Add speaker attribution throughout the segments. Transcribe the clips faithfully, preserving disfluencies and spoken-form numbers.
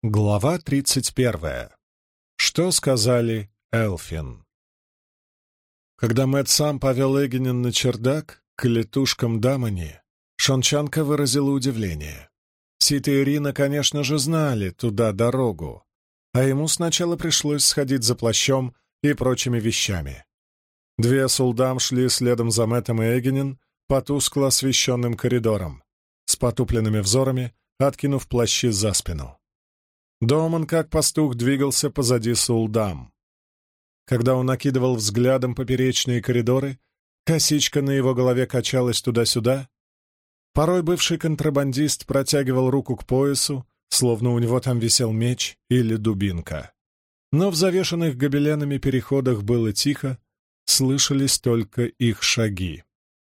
Speaker 1: Глава тридцать первая. Что сказали Элфин? Когда Мэтт сам повел Эгенин на чердак к летушкам Дамани, шончанка выразила удивление. Сит и Ирина, конечно же, знали туда дорогу, а ему сначала пришлось сходить за плащом и прочими вещами. Две сулдам шли следом за Мэттом и Эгенин по тускло освещенным коридорам, с потупленными взорами, откинув плащи за спину. Доман, как пастух, двигался позади сулдам. Когда он накидывал взглядом поперечные коридоры, косичка на его голове качалась туда-сюда. Порой бывший контрабандист протягивал руку к поясу, словно у него там висел меч или дубинка. Но в завешанных гобеленами переходах было тихо, слышались только их шаги.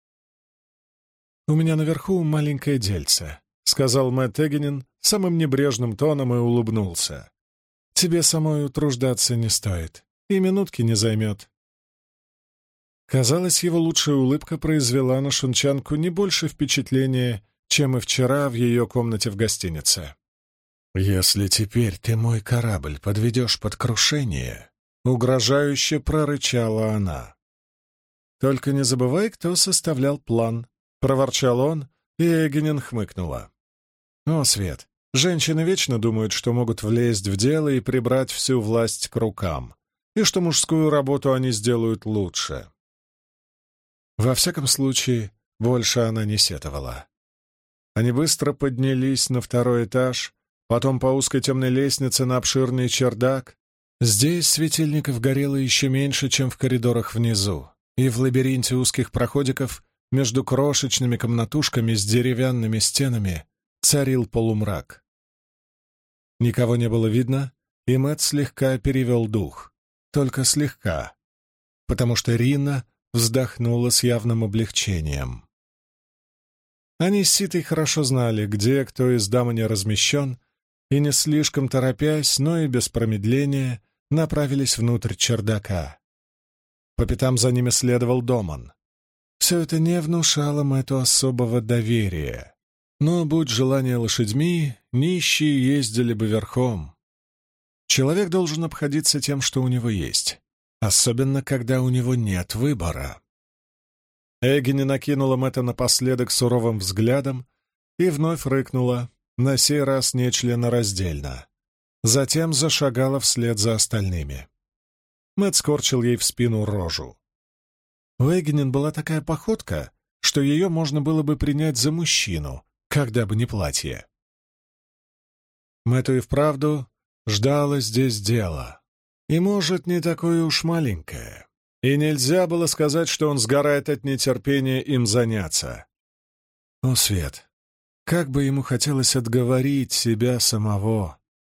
Speaker 1: «У меня наверху маленькое дельце», — сказал Мэтт Эгенин самым небрежным тоном и улыбнулся. «Тебе самой утруждаться не стоит, и минутки не займет». Казалось, его лучшая улыбка произвела на шунчанку не больше впечатления, чем и вчера в ее комнате в гостинице. «Если теперь ты мой корабль подведешь под крушение», — угрожающе прорычала она. «Только не забывай, кто составлял план», — проворчал он, и Эгенин хмыкнула. «О, Свет, женщины вечно думают, что могут влезть в дело и прибрать всю власть к рукам, и что мужскую работу они сделают лучше». Во всяком случае, больше она не сетовала. Они быстро поднялись на второй этаж, потом по узкой темной лестнице на обширный чердак. Здесь светильников горело еще меньше, чем в коридорах внизу, и в лабиринте узких проходиков между крошечными комнатушками с деревянными стенами царил полумрак. Никого не было видно, и Мэтт слегка перевел дух. Только слегка, потому что Рина вздохнула с явным облегчением. Они с Ситой хорошо знали, где кто из Дамани размещен, и не слишком торопясь, но и без промедления направились внутрь чердака. По пятам за ними следовал Доман. Все это не внушало Мэтту особого доверия. Но, будь желание лошадьми, нищие ездили бы верхом. Человек должен обходиться тем, что у него есть, особенно когда у него нет выбора. Эгени накинула Мэтта напоследок суровым взглядом и вновь рыкнула, на сей раз нечленораздельно. Затем зашагала вслед за остальными. Мэтт скорчил ей в спину рожу. У Эгенин была такая походка, что ее можно было бы принять за мужчину, когда бы не платье. Мэтту и вправду ждало здесь дело. И, может, не такое уж маленькое. И нельзя было сказать, что он сгорает от нетерпения им заняться. О, Свет, как бы ему хотелось отговорить себя самого.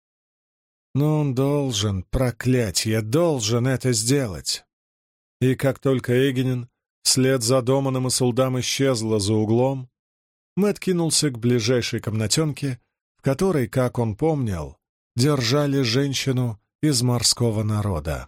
Speaker 1: Но он должен, проклятье, должен это сделать. И как только Эгенин вслед за Доманом и Сулдам исчезла за углом, Мэтт кинулся к ближайшей комнатенке, в которой, как он помнил, держали женщину из морского народа.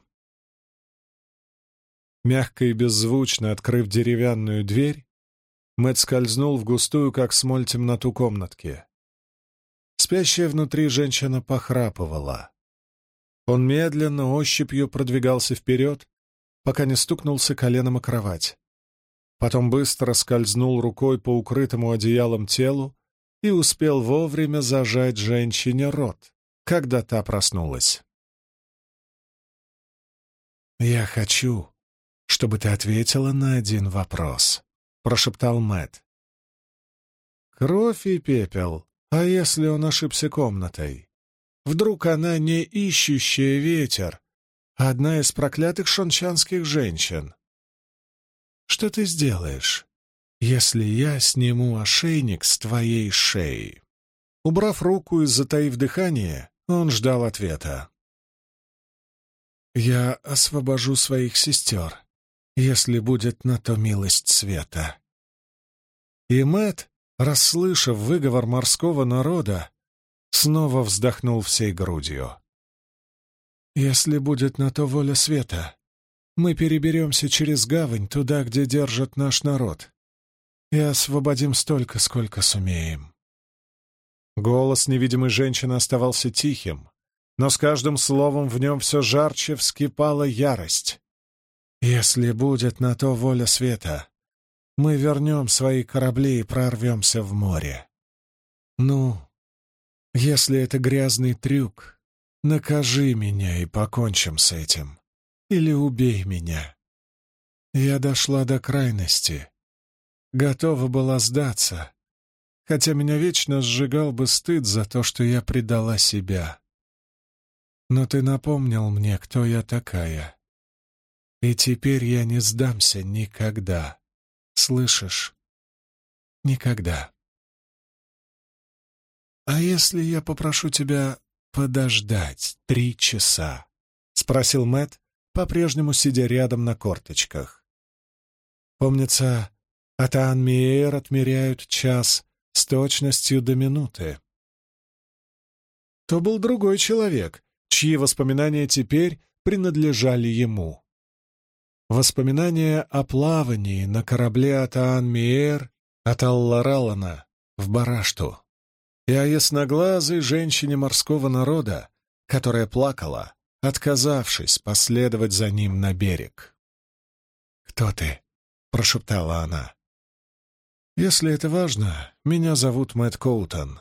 Speaker 1: Мягко и беззвучно открыв деревянную дверь, Мэтт скользнул в густую, как смоль, темноту комнатки. Спящая внутри женщина похрапывала. Он медленно, ощупью продвигался вперед, пока не стукнулся коленом о кровать. Потом быстро скользнул рукой по укрытому одеялом телу и успел вовремя зажать женщине рот, когда та проснулась. «Я хочу, чтобы ты ответила на один вопрос», — прошептал Мэтт. «Кровь и пепел. А если он ошибся комнатой? Вдруг она не ищущая ветер, а одна из проклятых шончанских женщин? Что ты сделаешь, если я сниму ошейник с твоей шеи?» Убрав руку и затаив дыхание, он ждал ответа. «Я освобожу своих сестер, если будет на то милость света». И Мэтт, расслышав выговор морского народа, снова вздохнул всей грудью. «Если будет на то воля света, мы переберемся через гавань туда, где держат наш народ, и освободим столько, сколько сумеем». Голос невидимой женщины оставался тихим, но с каждым словом в нем все жарче вскипала ярость. «Если будет на то воля света, мы вернем свои корабли и прорвемся в море. Ну, если это грязный трюк, накажи меня и покончим с этим. Или убей меня». Я дошла до крайности. Готова была сдаться, хотя меня вечно сжигал бы стыд за то, что я предала себя. Но ты напомнил мне, кто я такая. И теперь я не сдамся никогда. Слышишь? Никогда. «А если я попрошу тебя подождать три часа?» — спросил Мэтт, по-прежнему сидя рядом на корточках. Помнится, Атаан-Миэйр отмеряют час с точностью до минуты. То был другой человек, чьи воспоминания теперь принадлежали ему. Воспоминания о плавании на корабле Атаан-Миэйр от Алларалана в Барашту и о ясноглазой женщине морского народа, которая плакала, отказавшись последовать за ним на берег. «Кто ты?» — прошептала она. «Если это важно, меня зовут Мэтт Коутон.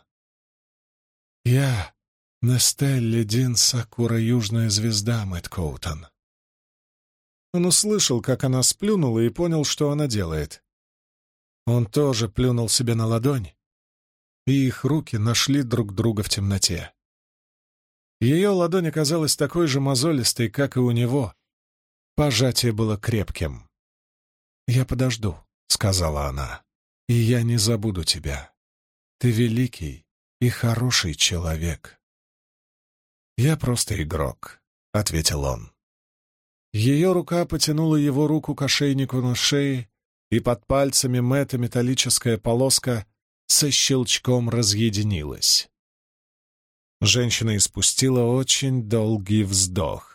Speaker 1: Я Нестелли Дин Сакура Южная Звезда, Мэтт Коутон». Он услышал, как она сплюнула, и понял, что она делает. Он тоже плюнул себе на ладонь, и их руки нашли друг друга в темноте. Ее ладонь оказалась такой же мозолистой, как и у него. Пожатие было крепким. «Я подожду», — сказала она, — «и я не забуду тебя. Ты великий и хороший человек». «Я просто игрок», — ответил он. Ее рука потянула его руку к ошейнику на шее, и под пальцами Мэтта металлическая полоска со щелчком разъединилась. Женщина испустила очень долгий вздох.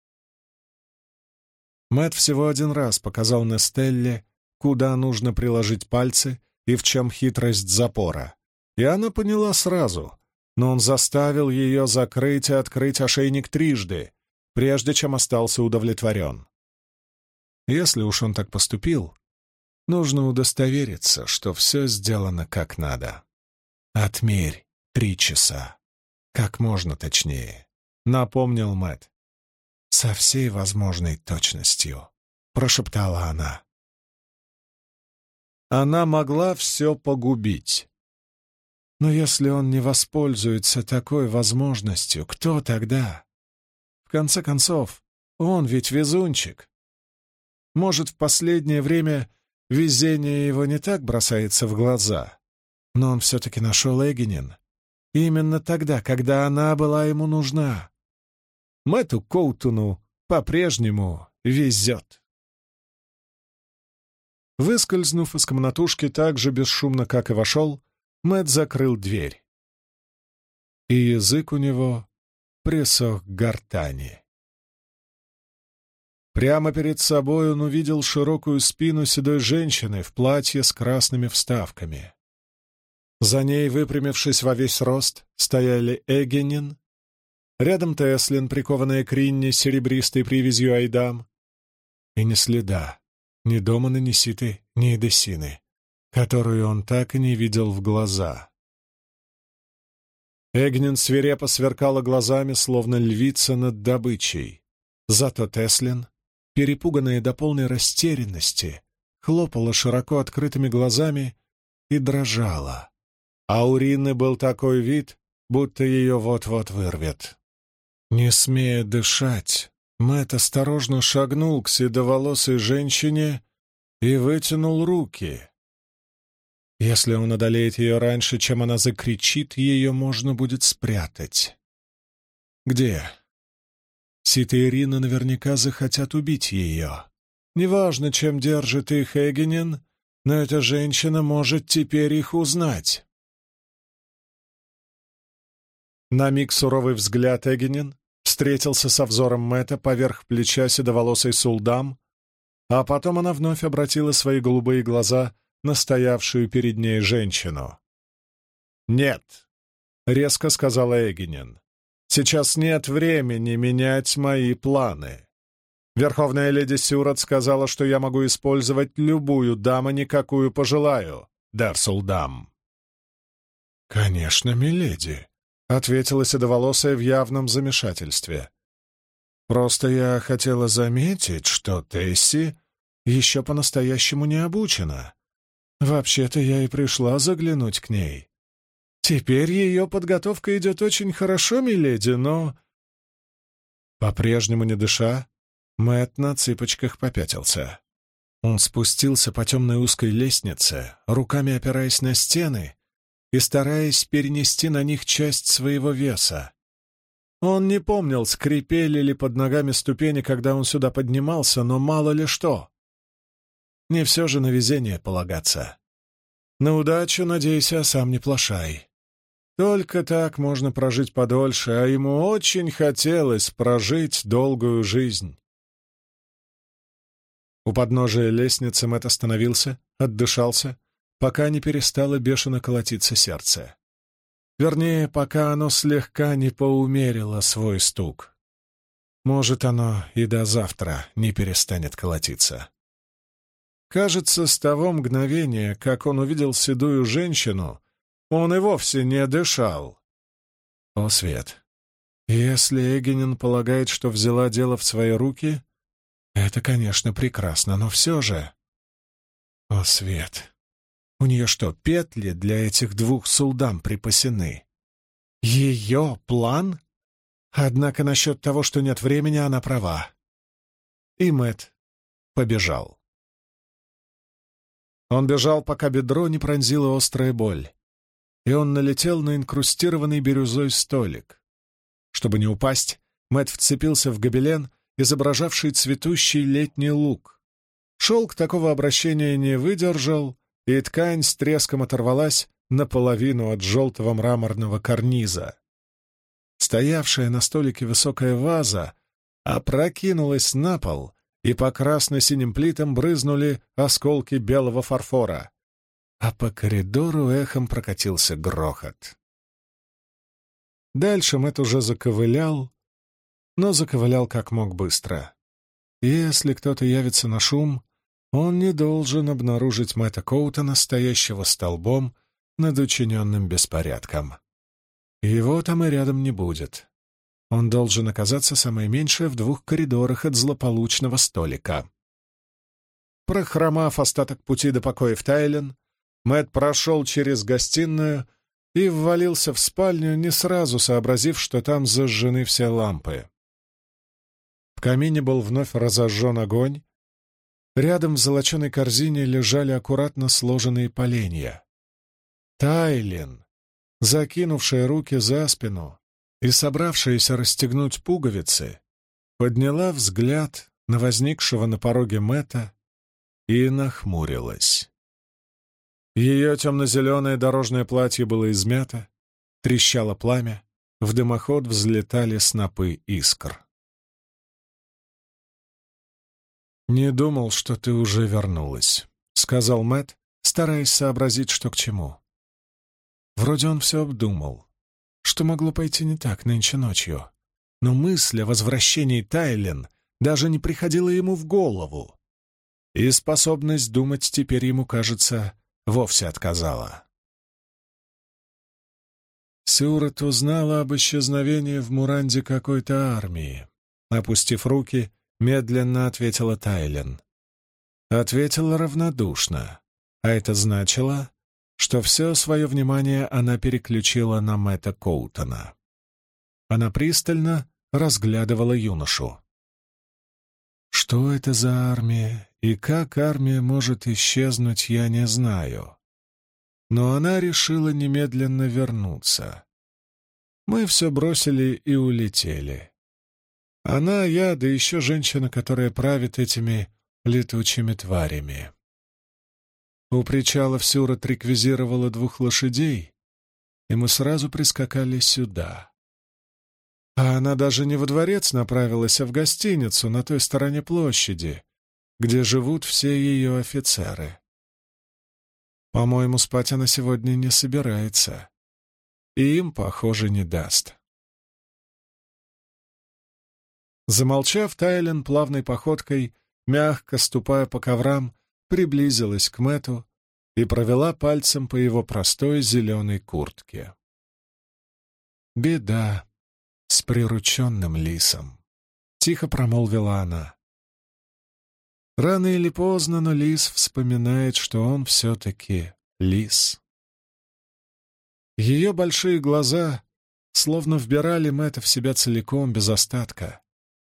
Speaker 1: Мэтт всего один раз показал Нестелле, куда нужно приложить пальцы и в чем хитрость запора, и она поняла сразу, но он заставил ее закрыть и открыть ошейник трижды, прежде чем остался удовлетворен. Если уж он так поступил, нужно удостовериться, что все сделано как надо. «Отмерь три часа. Как можно точнее», — напомнил Мэтт. «Со всей возможной точностью», — прошептала она. Она могла все погубить. Но если он не воспользуется такой возможностью, кто тогда? В конце концов, он ведь везунчик. Может, в последнее время везение его не так бросается в глаза, но он все-таки нашел Эгенин. Именно тогда, когда она была ему нужна. Мэтту Коутону по-прежнему везет. Выскользнув из комнатушки так же бесшумно, как и вошел, Мэтт закрыл дверь. И язык у него присох к гортани. Прямо перед собой он увидел широкую спину седой женщины в платье с красными вставками. За ней, выпрямившись во весь рост, стояли Эгенин, рядом Теслин, прикованная к Ринне серебристой привязью Айдам, и ни следа ни Домана, ни Ситы, ни Эдессины, которую он так и не видел в глаза. Эгнин свирепо сверкала глазами, словно львица над добычей. Зато Теслин, перепуганная до полной растерянности, хлопала широко открытыми глазами и дрожала. А у Ринны был такой вид, будто ее вот-вот вырвет. Не смея дышать, Мэтт осторожно шагнул к седоволосой женщине и вытянул руки. Если он одолеет ее раньше, чем она закричит, ее можно будет спрятать. Где? Сита и Ринна наверняка захотят убить ее. Неважно, чем держит их Эгенин, но эта женщина может теперь их узнать. На миг суровый взгляд Эгенин встретился со взором Мэтта поверх плеча седоволосой Сулдам, а потом она вновь обратила свои голубые глаза на стоявшую перед ней женщину. «Нет», резко сказала Эгенен. «Сейчас нет времени менять мои планы. Верховная леди Сюрот сказала, что я могу использовать любую даму, никакую пожелаю, Дерсулдам». «Конечно, миледи», — ответила седоволосая в явном замешательстве. «Просто я хотела заметить, что Тесси еще по-настоящему не обучена. Вообще-то я и пришла заглянуть к ней. Теперь ее подготовка идет очень хорошо, миледи, но...» По-прежнему не дыша, Мэтт на цыпочках попятился. Он спустился по темной узкой лестнице, руками опираясь на стены и стараясь перенести на них часть своего веса. Он не помнил, скрипели ли под ногами ступени, когда он сюда поднимался, но мало ли что. Не все же на везение полагаться. На удачу надейся, а сам не плашай. Только так можно прожить подольше, а ему очень хотелось прожить долгую жизнь. У подножия лестницы Мэтт остановился, отдышался, пока не перестало бешено колотиться сердце. Вернее, пока оно слегка не поумерило свой стук. Может, оно и до завтра не перестанет колотиться. Кажется, с того мгновения, как он увидел седую женщину, он и вовсе не дышал. О, Свет! Если Эгенен полагает, что взяла дело в свои руки, это, конечно, прекрасно, но все же... О, Свет! У нее что, петли для этих двух сулдам припасены? Ее план? Однако насчет того, что нет времени, она права. И Мэтт побежал. Он бежал, пока бедро не пронзила острая боль, и он налетел на инкрустированный бирюзой столик. Чтобы не упасть, Мэтт вцепился в гобелен, изображавший цветущий летний луг. Шелк такого обращения не выдержал, и ткань с треском оторвалась наполовину от желтого мраморного карниза. Стоявшая на столике высокая ваза опрокинулась на пол, и по красно-синим плитам брызнули осколки белого фарфора, а по коридору эхом прокатился грохот. Дальше Мэтт уже заковылял, но заковылял как мог быстро. Если кто-то явится на шум, он не должен обнаружить Мэтта Коутона, стоящего столбом над учиненным беспорядком. Его там и рядом не будет. Он должен оказаться самое меньшее в двух коридорах от злополучного столика. Прохромав остаток пути до покоев Тайлен, Мэтт прошел через гостиную и ввалился в спальню, не сразу сообразив, что там зажжены все лампы. В камине был вновь разожжен огонь. Рядом в золоченой корзине лежали аккуратно сложенные поленья. Тайлен, закинувшая руки за спину и собравшаяся расстегнуть пуговицы, подняла взгляд на возникшего на пороге Мэтта и нахмурилась. Ее темно-зеленое дорожное платье было измято, трещало пламя, в дымоход взлетали снопы искр. «Не думал, что ты уже вернулась», — сказал Мэтт, стараясь сообразить, что к чему. Вроде он все обдумал, что могло пойти не так нынче ночью, но мысль о возвращении Тайлен даже не приходила ему в голову, и способность думать теперь ему, кажется, вовсе отказала. Сюрот узнала об исчезновении в Муранде какой-то армии. Опустив руки, медленно ответила Тайлен. Ответила равнодушно, а это значило, что все свое внимание она переключила на Мэтта Коутона. Она пристально разглядывала юношу. Что это за армия и как армия может исчезнуть, я не знаю. Но она решила немедленно вернуться. Мы все бросили и улетели. Она, я, да еще женщина, которая правит этими летучими тварями. У причала Сюрот реквизировала двух лошадей, и мы сразу прискакали сюда. А она даже не во дворец направилась, а в гостиницу на той стороне площади, где живут все ее офицеры. По-моему, спать она сегодня не собирается. и им, похоже, не даст. Замолчав, Тайлин плавной походкой, мягко ступая по коврам, приблизилась к Мэтту и провела пальцем по его простой зеленой куртке. «Беда с прирученным лисом», — тихо промолвила она. Рано или поздно, но лис вспоминает, что он все-таки лис. Ее большие глаза словно вбирали Мэтта в себя целиком, без остатка.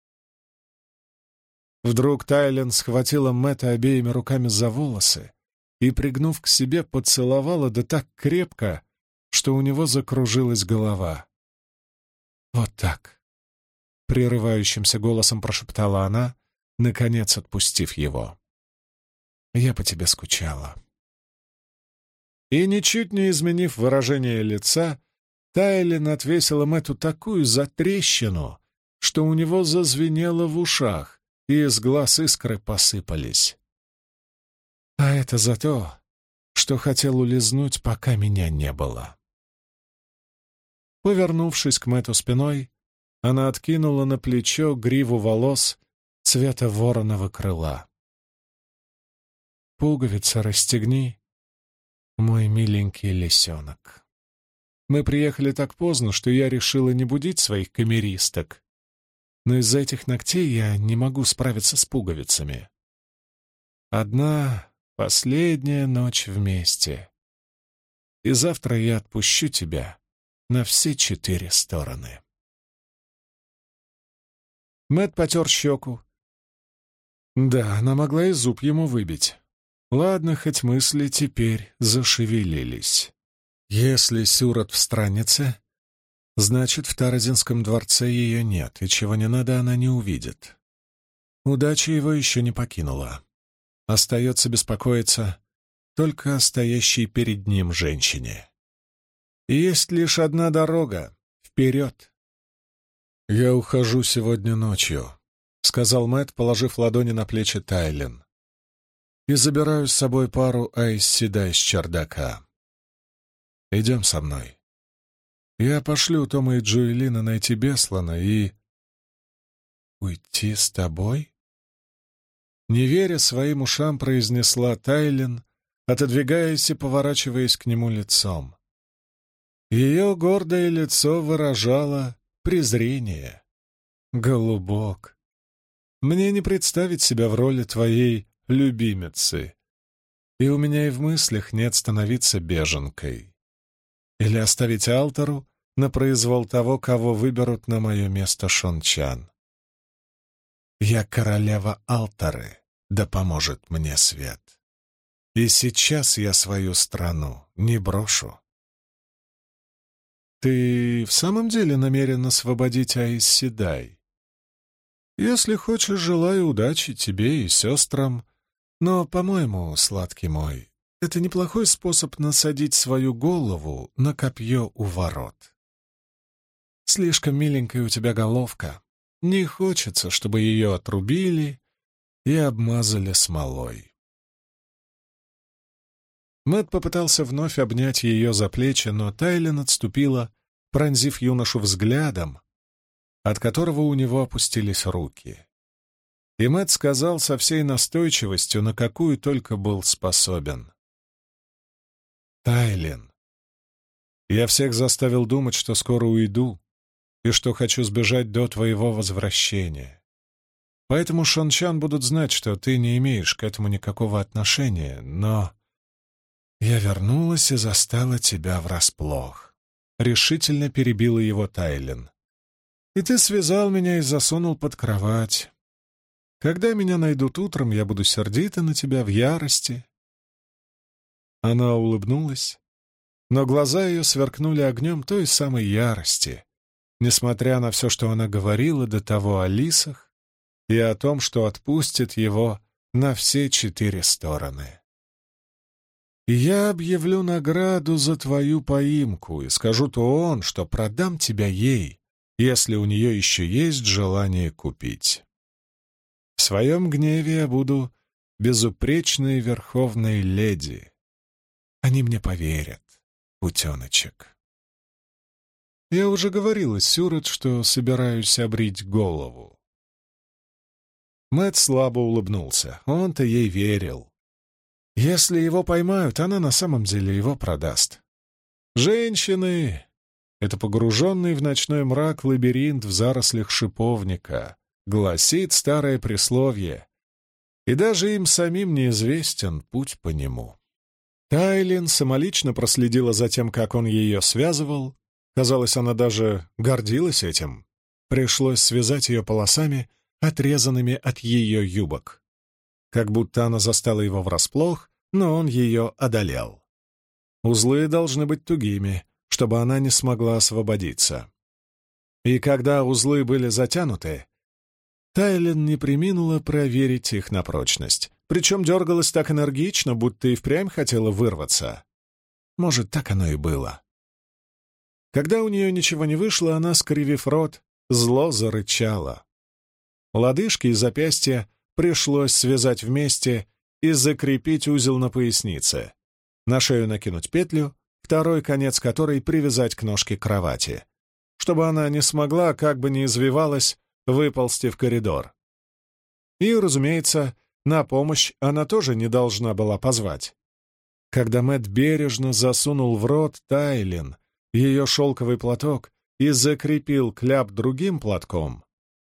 Speaker 1: Вдруг Тайлин схватила Мэтта обеими руками за волосы и, пригнув к себе, поцеловала да так крепко, что у него закружилась голова. «Вот так», — прерывающимся голосом прошептала она, наконец отпустив его. «Я по тебе скучала». И, ничуть не изменив выражение лица, Тайлин отвесила Мэтту такую затрещину, что у него зазвенело в ушах, и из глаз искры посыпались. А это за то, что хотел улизнуть, пока меня не было. Повернувшись к Мэтту спиной, она откинула на плечо гриву волос цвета вороного крыла. «Пуговицы расстегни, мой миленький лисенок. Мы приехали так поздно, что я решила не будить своих камеристок, но из-за этих ногтей я не могу справиться с пуговицами. Одна последняя ночь вместе, и завтра я отпущу тебя на все четыре стороны». Мэтт потер щеку. Да, она могла и зуб ему выбить. Ладно, хоть мысли теперь зашевелились. Если Сюрот в страннице, значит, в Таразинском дворце ее нет, и чего не надо, она не увидит. Удача его еще не покинула. Остается беспокоиться только о стоящей перед ним женщине. И есть лишь одна дорога — вперед. «Я ухожу сегодня ночью», — сказал Мэтт, положив ладони на плечи Тайлин. «И забираю с собой пару айс-седай с чердака. Идем со мной. Я пошлю Тома и Джоэлина найти Беслана и...» «Уйти с тобой?» Не веря своим ушам, произнесла Тайлин, отодвигаясь и поворачиваясь к нему лицом. Ее гордое лицо выражало презрение. «Голубок, мне не представить себя в роли твоей любимицы, и у меня и в мыслях нет становиться беженкой. Или оставить Алтару на произвол того, кого выберут на мое место Шончан. Я королева Алтары, да поможет мне свет. И сейчас я свою страну не брошу». «Ты в самом деле намерен освободить Аис Седай? Если хочешь, желаю удачи тебе и сестрам, но, по-моему, сладкий мой, это неплохой способ насадить свою голову на копье у ворот. Слишком миленькая у тебя головка. Не хочется, чтобы ее отрубили и обмазали смолой». Мэтт попытался вновь обнять ее за плечи, но Тайлин отступила, пронзив юношу взглядом, от которого у него опустились руки. И Мэтт сказал со всей настойчивостью, на какую только был способен: «Тайлин, я всех заставил думать, что скоро уйду и что хочу сбежать до твоего возвращения. Поэтому Шончан будут знать, что ты не имеешь к этому никакого отношения, но я вернулась и застала тебя врасплох», — решительно перебила его Тайлин. «И ты связал меня и засунул под кровать. Когда меня найдут утром, я буду сердита на тебя, в ярости». Она улыбнулась, но глаза ее сверкнули огнем той самой ярости, несмотря на все, что она говорила до того о лисах и о том, что отпустит его на все четыре стороны. «И я объявлю награду за твою поимку и скажу Туон, что продам тебя ей, если у нее еще есть желание купить. В своем гневе я буду безупречной верховной леди. Они мне поверят, утеночек». Я уже говорила Сюрет, что собираюсь обрить голову». Мэтт слабо улыбнулся. Он-то ей верил. Если его поймают, она на самом деле его продаст. Женщины — это погруженный в ночной мрак лабиринт в зарослях шиповника, гласит старое присловие, и даже им самим неизвестен путь по нему. Тайлин самолично проследила за тем, как он ее связывал. Казалось, она даже гордилась этим. Пришлось связать ее полосами, отрезанными от ее юбок. Как будто она застала его врасплох, но он ее одолел. Узлы должны быть тугими, чтобы она не смогла освободиться. И когда узлы были затянуты, Тайлин не преминула проверить их на прочность, причем дергалась так энергично, будто и впрямь хотела вырваться. Может, так оно и было. Когда у нее ничего не вышло, она, скривив рот, зло зарычала. Лодыжки и запястья пришлось связать вместе и закрепить узел на пояснице, на шею накинуть петлю, второй конец которой привязать к ножке кровати, чтобы она не смогла, как бы ни извивалась, выползти в коридор. И, разумеется, на помощь она тоже не должна была позвать. Когда Мэтт бережно засунул в рот Тайлин ее шелковый платок и закрепил кляп другим платком,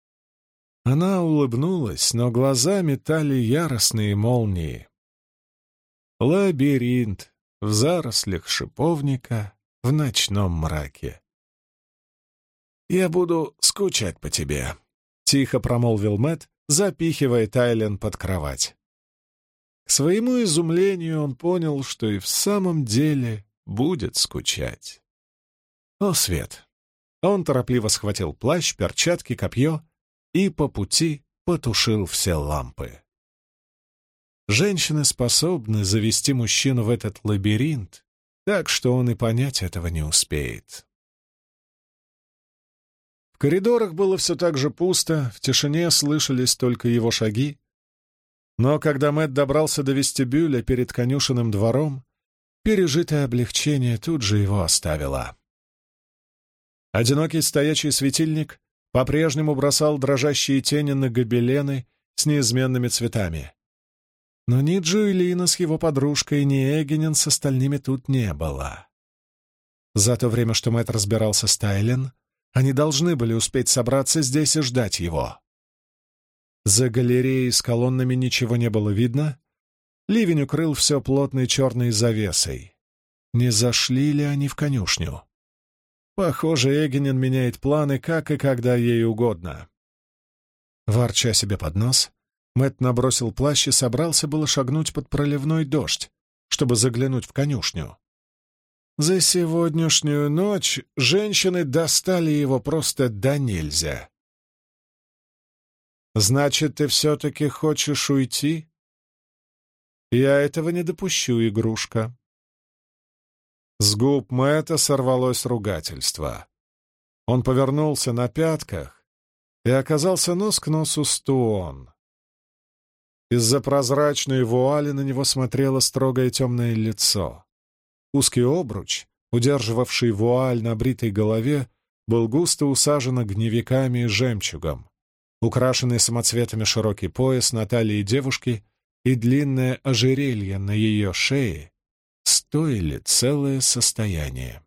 Speaker 1: она улыбнулась, но глаза метали яростные молнии. Лабиринт в зарослях шиповника в ночном мраке. «Я буду скучать по тебе», — тихо промолвил Мэтт, запихивая Тайлин под кровать. К своему изумлению он понял, что и в самом деле будет скучать. О, свет! Он торопливо схватил плащ, перчатки, копье и по пути потушил все лампы. Женщины способны завести мужчину в этот лабиринт, так что он и понять этого не успеет. В коридорах было все так же пусто, в тишине слышались только его шаги. Но когда Мэтт добрался до вестибюля перед конюшенным двором, пережитое облегчение тут же его оставило. Одинокий стоячий светильник по-прежнему бросал дрожащие тени на гобелены с неизменными цветами. Но ни Джуэлина с его подружкой, ни Эгенин с остальными тут не было. За то время, что Мэтт разбирался с Тайлин, они должны были успеть собраться здесь и ждать его. За галереей с колоннами ничего не было видно. Ливень укрыл все плотной черной завесой. Не зашли ли они в конюшню? Похоже, Эгенин меняет планы, как и когда ей угодно. Ворча себе под нос, Мэтт набросил плащ и собрался было шагнуть под проливной дождь, чтобы заглянуть в конюшню. За сегодняшнюю ночь женщины достали его просто до нельзя. «Значит, ты все-таки хочешь уйти?» «Я этого не допущу, игрушка». С губ Мэтта сорвалось ругательство. Он повернулся на пятках и оказался нос к носу с Туон. Из-за прозрачной вуали на него смотрело строгое темное лицо. Узкий обруч, удерживавший вуаль на бритой голове, был густо усажен огневиками и жемчугом, украшенный самоцветами широкий пояс на талии девушки и длинное ожерелье на ее шее стоили целое состояние.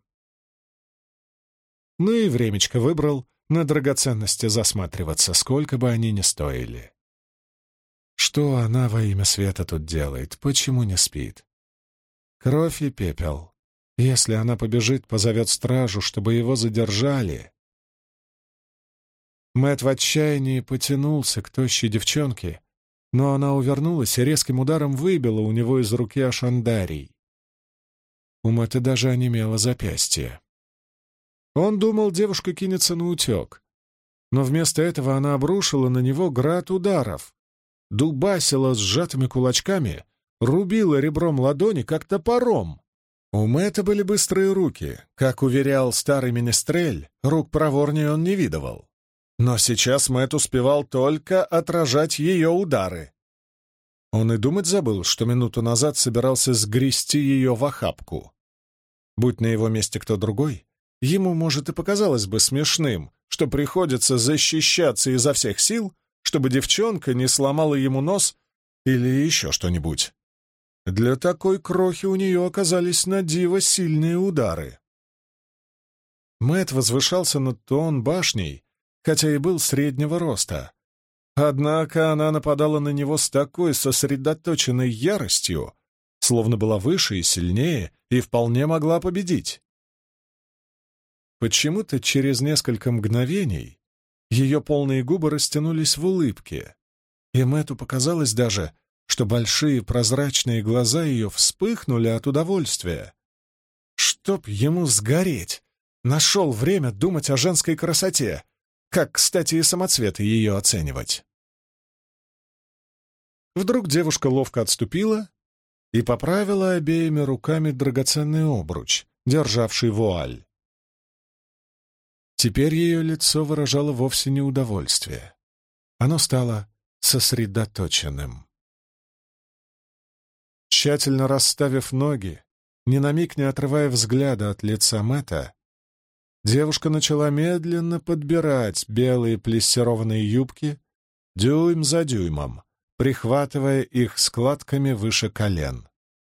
Speaker 1: Ну и времечко выбрал на драгоценности засматриваться, сколько бы они ни стоили. Что она во имя света тут делает? Почему не спит? Кровь и пепел. Если она побежит, позовет стражу, чтобы его задержали. Мэтт в отчаянии потянулся к тощей девчонке, но она увернулась и резким ударом выбила у него из руки ашандарий. У Мэтта даже онемело запястье. Он думал, девушка кинется на утек, но вместо этого она обрушила на него град ударов, дубасила сжатыми кулачками, рубила ребром ладони, как топором. У Мэтта были быстрые руки. Как уверял старый министрель, рук проворнее он не видывал. Но сейчас Мэтт успевал только отражать ее удары. Он и думать забыл, что минуту назад собирался сгрести ее в охапку. Будь на его месте кто другой, ему, может, и показалось бы смешным, что приходится защищаться изо всех сил, чтобы девчонка не сломала ему нос или еще что-нибудь. Для такой крохи у нее оказались на диво сильные удары. Мэтт возвышался над Туон башней, хотя и был среднего роста. Однако она нападала на него с такой сосредоточенной яростью, словно была выше и сильнее, и вполне могла победить. Почему-то через несколько мгновений ее полные губы растянулись в улыбке, и Мэтту показалось даже, что большие прозрачные глаза ее вспыхнули от удовольствия. Чтоб ему сгореть! Нашел время думать о женской красоте, как, кстати, и самоцветы ее оценивать. Вдруг девушка ловко отступила и поправила обеими руками драгоценный обруч, державший вуаль. Теперь ее лицо выражало вовсе не удовольствие. Оно стало сосредоточенным. Тщательно расставив ноги, ни на миг не отрывая взгляда от лица Мэтта, девушка начала медленно подбирать белые плессированные юбки дюйм за дюймом, прихватывая их складками выше колен.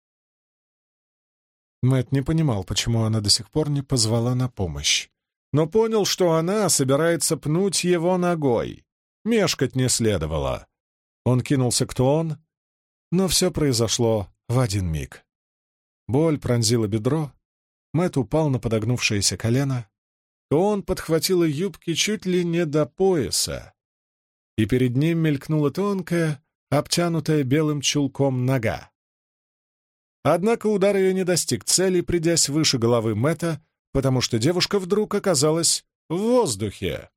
Speaker 1: Мэтт не понимал, почему она до сих пор не позвала на помощь, но понял, что она собирается пнуть его ногой. Мешкать не следовало. Он кинулся к Туон, но все произошло в один миг. Боль пронзила бедро, Мэтт упал на подогнувшееся колено, Туон подхватила юбки чуть ли не до пояса, и перед ним мелькнула тонкая, обтянутая белым чулком нога. Однако удар ее не достиг цели, придясь выше головы Мэтта, потому что девушка вдруг оказалась в воздухе.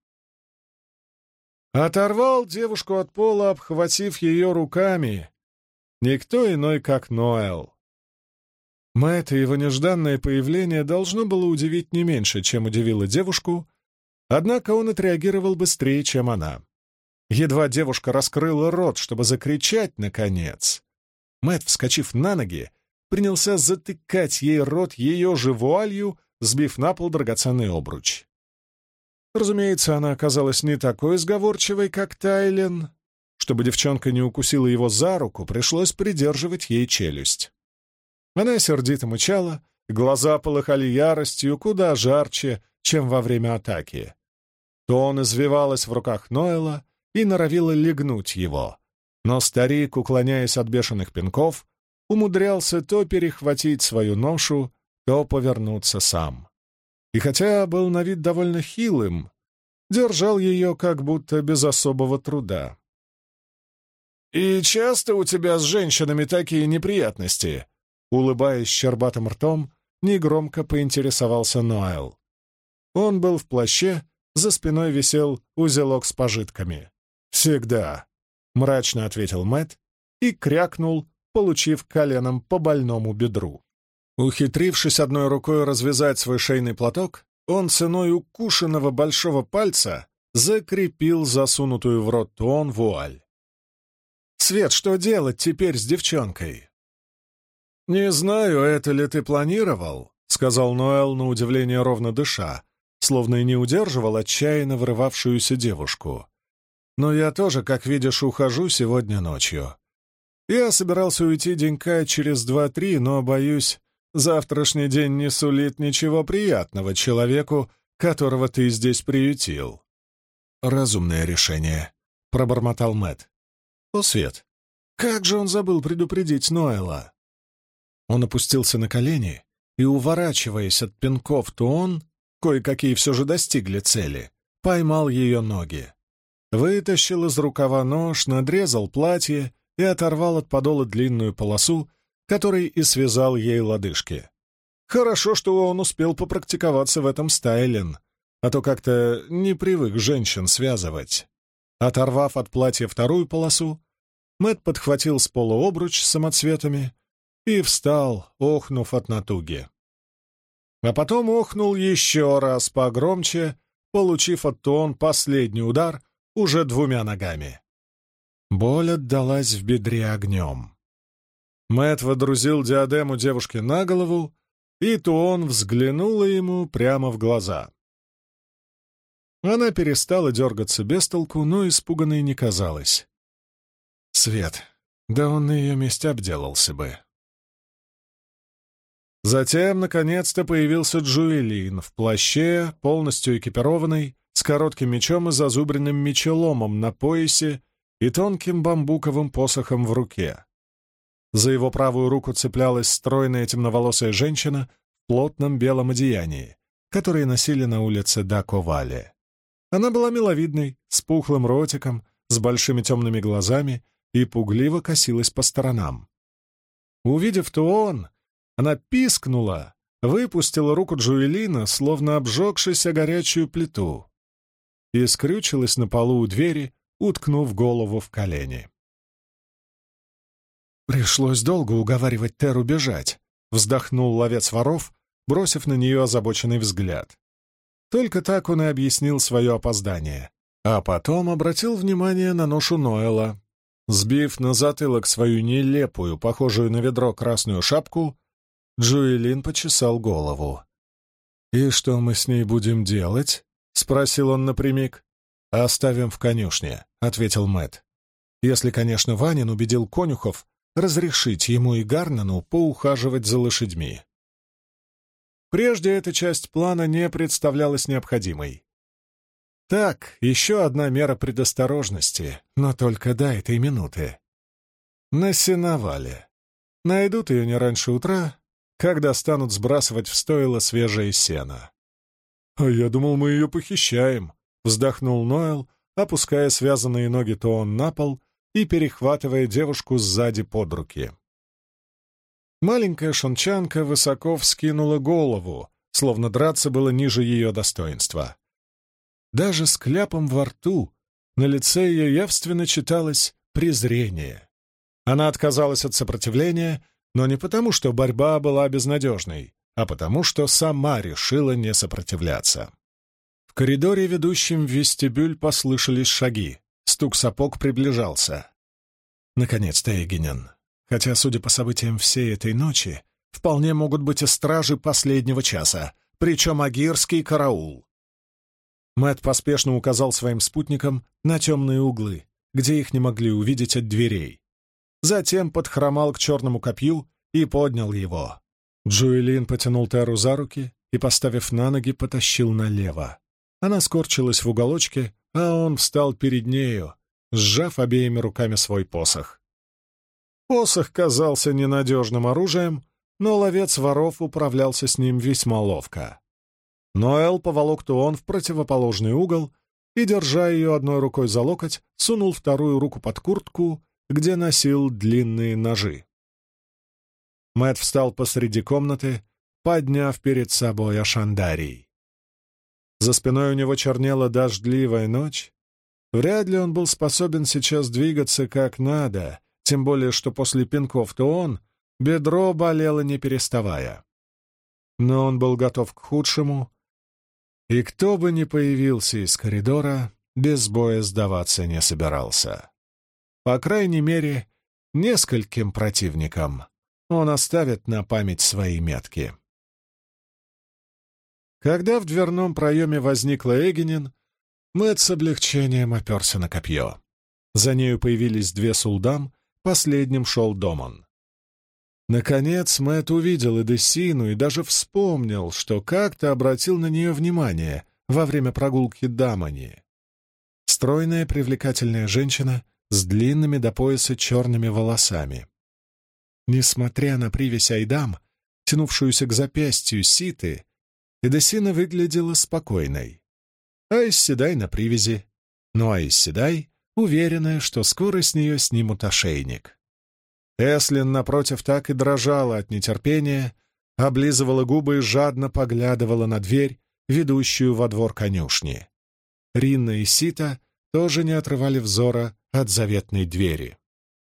Speaker 1: Оторвал девушку от пола, обхватив ее руками, никто иной, как Ноэл. Мэтта его нежданное появление должно было удивить не меньше, чем удивило девушку, однако он отреагировал быстрее, чем она. Едва девушка раскрыла рот, чтобы закричать, наконец, Мэтт, вскочив на ноги, принялся затыкать ей рот ее же вуалью, сбив на пол драгоценный обруч. Разумеется, она оказалась не такой сговорчивой, как Тайлен. Чтобы девчонка не укусила его за руку, пришлось придерживать ей челюсть. Она сердито мычала, глаза полыхали яростью куда жарче, чем во время атаки. То он извивалась в руках Ноэла и норовила легнуть его, но старик, уклоняясь от бешеных пинков, умудрялся то перехватить свою ношу, то повернуться сам. И хотя был на вид довольно хилым, держал ее как будто без особого труда. «И часто у тебя с женщинами такие неприятности?» Улыбаясь щербатым ртом, негромко поинтересовался Ноэл. Он был в плаще, за спиной висел узелок с пожитками. «Всегда», — мрачно ответил Мэтт и крякнул, получив коленом по больному бедру. Ухитрившись одной рукой развязать свой шейный платок, он ценой укушенного большого пальца закрепил засунутую в рот Туон вуаль. «Свет, что делать теперь с девчонкой?» «Не знаю, это ли ты планировал», — сказал Ноэл на удивление ровно дыша, словно и не удерживал отчаянно вырывавшуюся девушку. «Но я тоже, как видишь, ухожу сегодня ночью. Я собирался уйти денька через два-три, но, боюсь, завтрашний день не сулит ничего приятного человеку, которого ты здесь приютил». «Разумное решение», — пробормотал Мэтт. «О, Свет, как же он забыл предупредить Ноэла!» Он опустился на колени и, уворачиваясь от пинков Туон, кое-какие все же достигли цели, поймал ее ноги. Вытащил из рукава нож, надрезал платье и оторвал от подола длинную полосу, которой и связал ей лодыжки. Хорошо, что он успел попрактиковаться в этом с Тайлен, а то как-то не привык женщин связывать. Оторвав от платья вторую полосу, Мэтт подхватил с пола обруч с самоцветами и встал, охнув от натуги. А потом охнул еще раз погромче, получив от Туон последний удар уже двумя ногами. Боль отдалась в бедре огнем. Мэтт водрузил диадему девушке на голову и Туон взглянула ему прямо в глаза. Она перестала дергаться без толку, но испуганной не казалась. Свет, да он на ее месте обделался бы. Затем, наконец-то, появился Джуэлин в плаще, полностью экипированный, с коротким мечом и зазубренным мечеломом на поясе и тонким бамбуковым посохом в руке. За его правую руку цеплялась стройная темноволосая женщина в плотном белом одеянии, которое носили на улице Даковале. Она была миловидной, с пухлым ротиком, с большими темными глазами и пугливо косилась по сторонам. Увидев Туон, она пискнула, выпустила руку Джуэлина, словно обжегшись о горячую плиту, и скрючилась на полу у двери, уткнув голову в колени. «Пришлось долго уговаривать Теру бежать», — вздохнул ловец воров, бросив на нее озабоченный взгляд. Только так он и объяснил свое опоздание, а потом обратил внимание на ношу Ноэла. Сбив на затылок свою нелепую, похожую на ведро красную шапку, Джуэлин почесал голову. «И что мы с ней будем делать?» — спросил он напрямик. «Оставим в конюшне», — ответил Мэтт. «Если, конечно, Ванин убедил конюхов разрешить ему и Гарнану поухаживать за лошадьми». Прежде эта часть плана не представлялась необходимой. Так, еще одна мера предосторожности, но только до этой минуты. На сеновале. Найдут ее не раньше утра, когда станут сбрасывать в стойло свежее сено. «А я думал, мы ее похищаем», — вздохнул Ноэл, опуская связанные ноги Туон на пол и перехватывая девушку сзади под руки. Маленькая шончанка высоко вскинула голову, словно драться было ниже ее достоинства. Даже с кляпом во рту на лице ее явственно читалось презрение. Она отказалась от сопротивления, но не потому, что борьба была безнадежной, а потому, что сама решила не сопротивляться. В коридоре, ведущем в вестибюль, послышались шаги. Стук сапог приближался. Наконец-то Эгенен. Хотя, судя по событиям всей этой ночи, вполне могут быть и стражи последнего часа, причем агирский караул. Мэтт поспешно указал своим спутникам на темные углы, где их не могли увидеть от дверей. Затем подхромал к черному копью и поднял его. Джуэлин потянул Теру за руки и, поставив на ноги, потащил налево. Она скорчилась в уголочке, а он встал перед нею, сжав обеими руками свой посох. Посох казался ненадежным оружием, но ловец воров управлялся с ним весьма ловко. Ноэл поволок Туон в противоположный угол и, держа ее одной рукой за локоть, сунул вторую руку под куртку, где носил длинные ножи. Мэтт встал посреди комнаты, подняв перед собой Ашандарий. За спиной у него чернела дождливая ночь. Вряд ли он был способен сейчас двигаться как надо, тем более что после пинков Туон бедро болело не переставая. Но он был готов к худшему, и кто бы ни появился из коридора, без боя сдаваться не собирался. По крайней мере, нескольким противникам он оставит на память свои метки. Когда в дверном проеме возникла Эгенен, Мэтт с облегчением оперся на копье. За нею появились две сулдам, последним шел Домон. Наконец Мэтт увидел Эдессину и даже вспомнил, что как-то обратил на нее внимание во время прогулки Дамани. Стройная привлекательная женщина с длинными до пояса черными волосами. Несмотря на привязь Айдам, тянувшуюся к запястью Ситы, Эдессина выглядела спокойной. Айсседай на привязи, но Айсседай уверенная, что скоро с нее снимут ошейник. Эслин, напротив, так и дрожала от нетерпения, облизывала губы и жадно поглядывала на дверь, ведущую во двор конюшни. Ринна и Сита тоже не отрывали взора от заветной двери.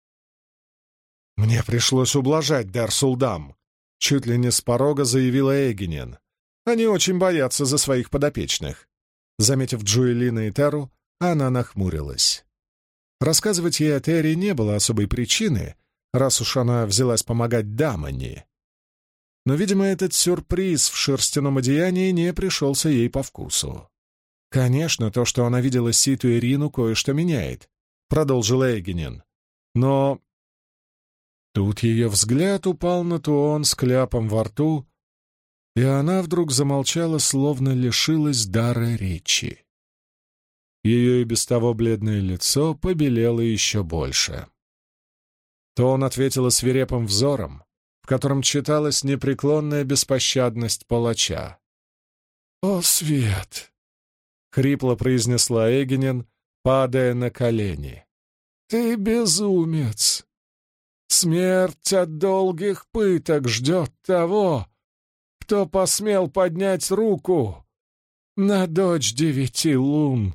Speaker 1: «Мне пришлось ублажать Дар-Сулдам», — чуть ли не с порога заявила Эгенен. «Они очень боятся за своих подопечных». Заметив Джуэлина и Теру, она нахмурилась. Рассказывать ей о Терре не было особой причины, раз уж она взялась помогать Дамани. но, видимо, этот сюрприз в шерстяном одеянии не пришелся ей по вкусу. «Конечно, то, что она видела Ситу и Рину, кое-что меняет», — продолжил Эгенин. «Но...» Тут ее взгляд упал на Туон с кляпом во рту, и она вдруг замолчала, словно лишилась дара речи. Ее и без того бледное лицо побелело еще больше. Туон ответила свирепым взором, в котором читалась непреклонная беспощадность палача. «О, свет!» — хрипло произнесла Эгенин, падая на колени. «Ты безумец! Смерть от долгих пыток ждет того, кто посмел поднять руку на дочь девяти лун!»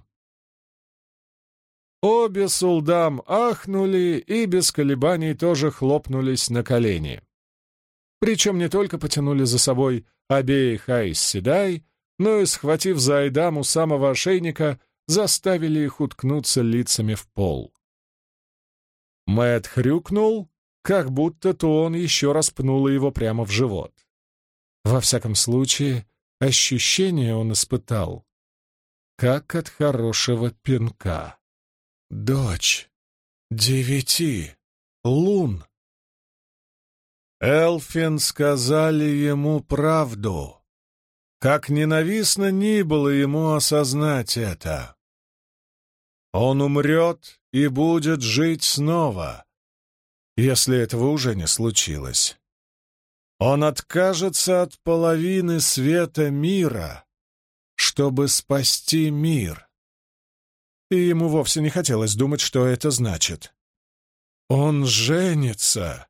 Speaker 1: Обе сулдам ахнули и без колебаний тоже хлопнулись на колени. Причем не только потянули за собой обеих Айс Седай, но и, схватив за Айдам у самого ошейника, заставили их уткнуться лицами в пол. Мэтт хрюкнул, как будто Туон еще раз пнула его прямо в живот. Во всяком случае, ощущение он испытал, как от хорошего пинка. «Дочь девяти лун!» Элфин сказали ему правду. Как ненавистно ни было ему осознать это. Он умрет и будет жить снова, если этого уже не случилось. Он откажется от половины света мира, чтобы спасти мир. И ему вовсе не хотелось думать, что это значит. Он женится.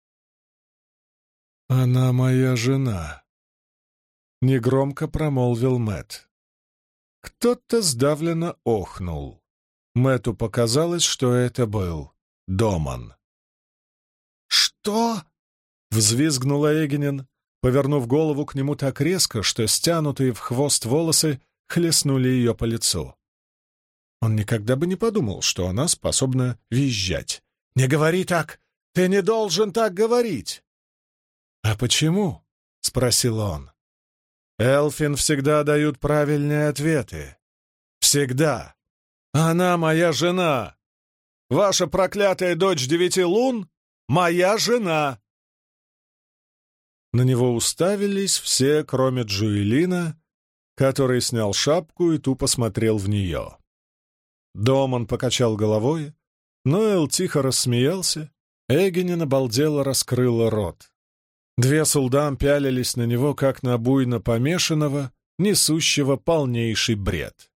Speaker 1: «Она моя жена», — негромко промолвил Мэтт. Кто-то сдавленно охнул. Мэтту показалось, что это был Доман. «Что?» — взвизгнула Эгенин, повернув голову к нему так резко, что стянутые в хвост волосы хлестнули ее по лицу. Он никогда бы не подумал, что она способна визжать. «Не говори так! Ты не должен так говорить!» «А почему?» — спросил он. «Элфин всегда дают правильные ответы. Всегда. Она моя жена. Ваша проклятая дочь девяти лун — моя жена!» На него уставились все, кроме Джуэлина, который снял шапку и тупо смотрел в нее. Доман покачал головой, Ноэл тихо рассмеялся, Эгенин обалдело раскрыла рот. Две сулдам пялились на него, как на буйно помешанного, несущего полнейший бред.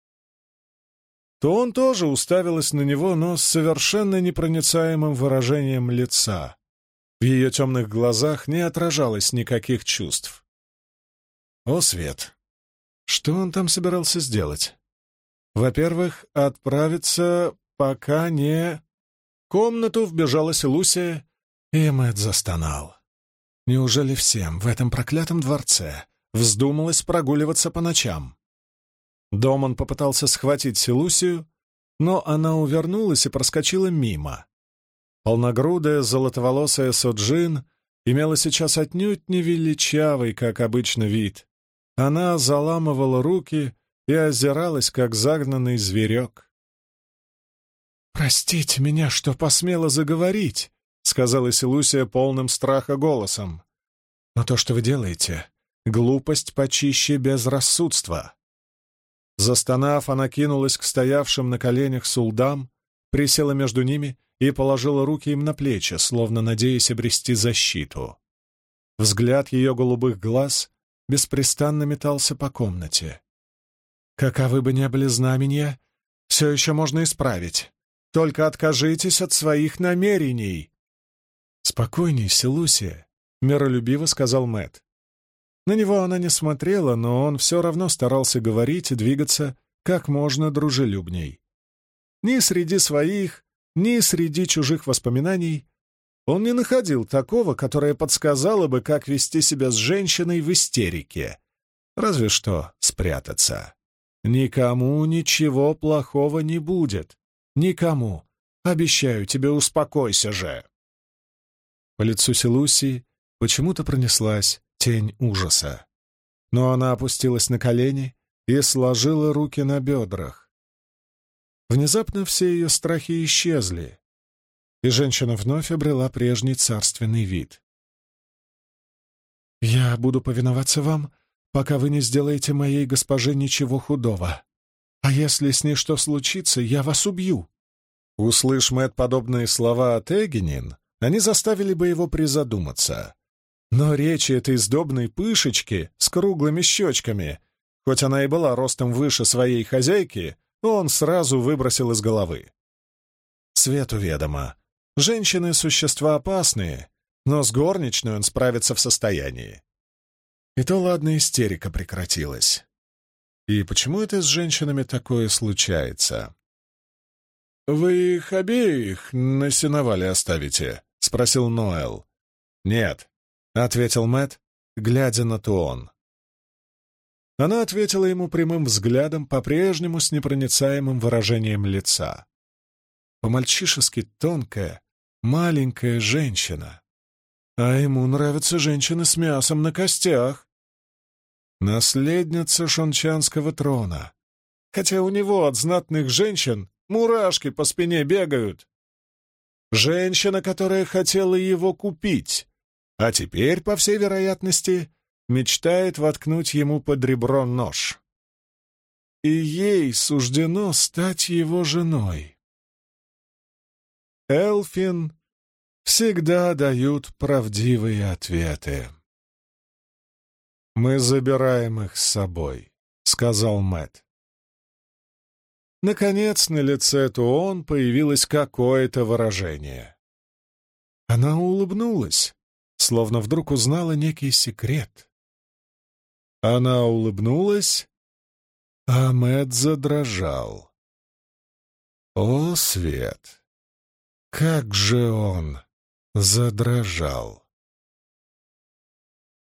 Speaker 1: То он тоже уставилась на него, но с совершенно непроницаемым выражением лица. В ее темных глазах не отражалось никаких чувств. О, свет! Что он там собирался сделать? Во-первых, отправиться, пока не... В комнату вбежалась Лусия, и Мэтт застонал. Неужели всем в этом проклятом дворце вздумалось прогуливаться по ночам? Доман попытался схватить Силусию, но она увернулась и проскочила мимо. Полногрудая, золотоволосая Соджин имела сейчас отнюдь не величавый, как обычно, вид. Она заламывала руки и озиралась, как загнанный зверек. «Простите меня, что посмела заговорить», — сказала Силусия полным страха голосом. «Но то, что вы делаете, — глупость почище безрассудства». Застонав, она кинулась к стоявшим на коленях сулдам, присела между ними и положила руки им на плечи, словно надеясь обрести защиту. Взгляд ее голубых глаз беспрестанно метался по комнате. «Каковы бы ни были знамения, все еще можно исправить. Только откажитесь от своих намерений!» «Спокойней, Силусия», — миролюбиво сказал Мэтт. На него она не смотрела, но он все равно старался говорить и двигаться как можно дружелюбней. Ни среди своих, ни среди чужих воспоминаний он не находил такого, которое подсказало бы, как вести себя с женщиной в истерике. Разве что спрятаться. Никому ничего плохого не будет. Никому. Обещаю тебе, успокойся же. По лицу Силусии почему-то пронеслась тень ужаса. Но она опустилась на колени и сложила руки на бедрах. Внезапно все ее страхи исчезли, и женщина вновь обрела прежний царственный вид. «Я буду повиноваться вам, пока вы не сделаете моей госпоже ничего худого. А если с ней что случится, я вас убью». Услышь Мэтт подобные слова от Эгенин, они заставили бы его призадуматься. Но речи этой сдобной пышечки с круглыми щечками, хоть она и была ростом выше своей хозяйки, он сразу выбросил из головы. Свету ведомо. Женщины — существа опасные, но с горничной он справиться в состоянии. И то, ладно, истерика прекратилась. И почему это с женщинами такое случается? «Вы их обеих на сеновале оставите?» — спросил Ноэл. «Нет», — ответил Мэтт, глядя на Туон. Она ответила ему прямым взглядом, по-прежнему с непроницаемым выражением лица. По-мальчишески тонкая, маленькая женщина. А ему нравятся женщины с мясом на костях. Наследница шончанского трона. Хотя у него от знатных женщин мурашки по спине бегают. Женщина, которая хотела его купить, а теперь, по всей вероятности, мечтает воткнуть ему под ребро нож. И ей суждено стать его женой. Элфин всегда дают правдивые ответы. «Мы забираем их с собой», — сказал Мэтт. Наконец, на лице Туон появилось какое-то выражение. Она улыбнулась, словно вдруг узнала некий секрет. Она улыбнулась, а Мэтт задрожал. О, свет! Как же он задрожал!